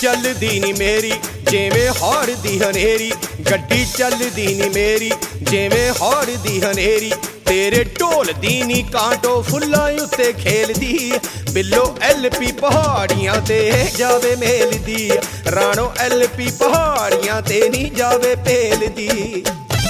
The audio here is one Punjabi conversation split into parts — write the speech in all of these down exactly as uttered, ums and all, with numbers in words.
ਚੱਲਦੀ ਨੀ ਮੇਰੀ ਜਿਵੇਂ ਹੌੜ ਦੀ ਹਨੇਰੀ, ਗੱਡੀ ਚੱਲਦੀ ਨੀ ਮੇਰੀ ਜਿਵੇਂ ਹੌੜ ਦੀ ਹਨੇਰੀ। ਤੇਰੇ ਢੋਲ ਦੀ ਨੀ ਕਾਂਟੋ ਫੁੱਲਾਂ ਉੱਤੇ ਖੇਲਦੀ, ਬਿੱਲੋ ਐਲ ਪੀ ਪਹਾੜੀਆਂ ਤੇ ਜਾਵੇ ਮੇਲਦੀ, ਰਾਣੋ ਐਲ ਪੀ ਪਹਾੜੀਆਂ ਤੇ ਨੀ ਜਾਵੇ ਭੇਲਦੀ।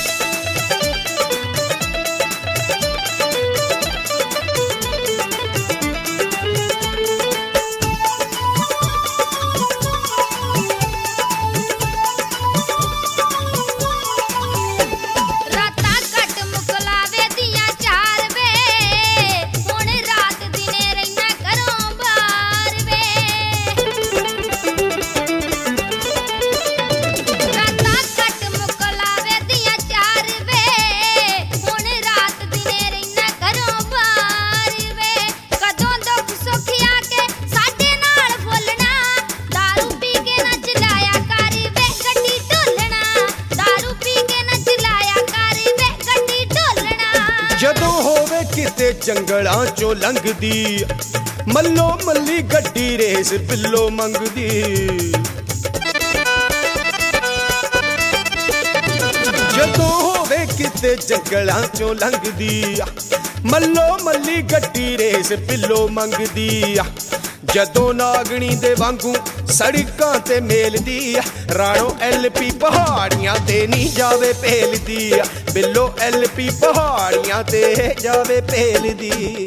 ਜਦੋਂ ਹੋਵੇ ਕਿਤੇ ਜੰਗਲਾਂ ਚੋਂ ਲੰਘਦੀ, ਮੱਲੋ ਮੱਲੀ ਗੱਡੀ ਰੇਸ ਬਿੱਲੋ ਮੰਗਦੀ। ਜਦੋਂ ਹੋਵੇ ਕਿਤੇ ਜੰਗਲਾਂ ਚੋਂ ਲੰਘਦੀ, ਮੱਲੋ ਮੱਲੀ ਗੱਡੀ ਰੇਸ ਬਿੱਲੋ ਮੰਗਦੀ। ਜਦੋਂ ਨਾਗਣੀ ਦੇ ਵਾਂਗੂ ਸੜਕਾਂ ਤੇ ਮੇਲਦੀ, ਰਾਣੋ ਐਲ ਪੀ ਪਹਾੜੀਆਂ ਤੇ ਨੀ ਜਾਵੇ ਭੇਲਦੀ, ਬਿੱਲੋ ਐਲ ਪੀ ਪਹਾੜੀਆਂ ਤੇ ਜਾਵੇ ਭੇਲਦੀ।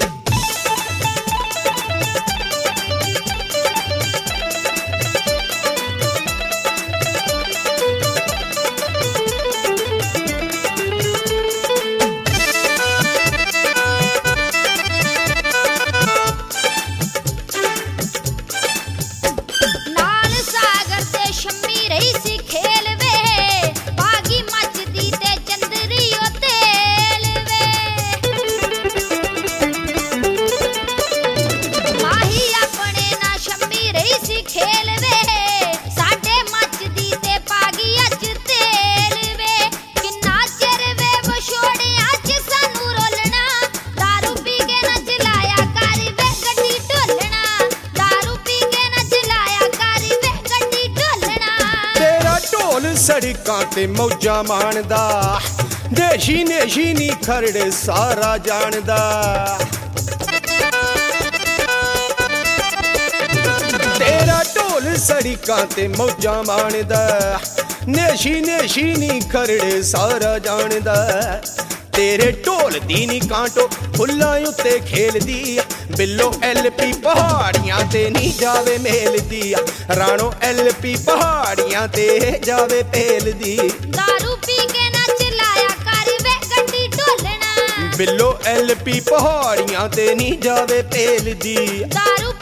ਸੜਕਾਂ ਤੇ ਮੌਜਾਂ ਮਾਣਦਾ, ਦੇਸ਼ੀ ਨੇਸ਼ੀ ਨੀ ਖਰੜੇ ਸਾਰਾ ਜਾਣਦਾ। ਤੇਰਾ ਢੋਲ ਸੜਕਾਂ ਤੇ ਮੌਜਾਂ ਮਾਣਦਾ, ਨੇਸ਼ੀ ਨੇਸ਼ੀ ਨੀ ਖਰੜੇ ਸਾਰਾ ਜਾਣਦਾ। ਤੇਰੇ ਢੋਲ ਦੀ ਨੀ ਕਾਂਟੋ ਫੁੱਲਾਂ ਉੱਤੇ ਖੇਲਦੀ, ਬਿੱਲੋ ਐਲ ਪੀ ਪਹਾੜੀਆਂ ਤੇ ਨੀ ਜਾਵੇ ਮੇਲਦੀ, ਰਾਣੋ ਐਲ ਪੀ ਪਹਾੜੀਆਂ ਤੇ ਜਾਵੇ ਭੇਲਦੀ। ਦਾਰੂ ਪੀ ਕੇ ਨਾ ਚਲਾਇਆ ਕਰ ਵੇ ਗੱਡੀ ਢੋਲਣਾ, ਬਿੱਲੋ ਐਲ ਪੀ ਪਹਾੜੀਆਂ ਤੇ ਨੀ ਜਾਵੇ ਭੇਲਦੀ। ਦਾਰੂ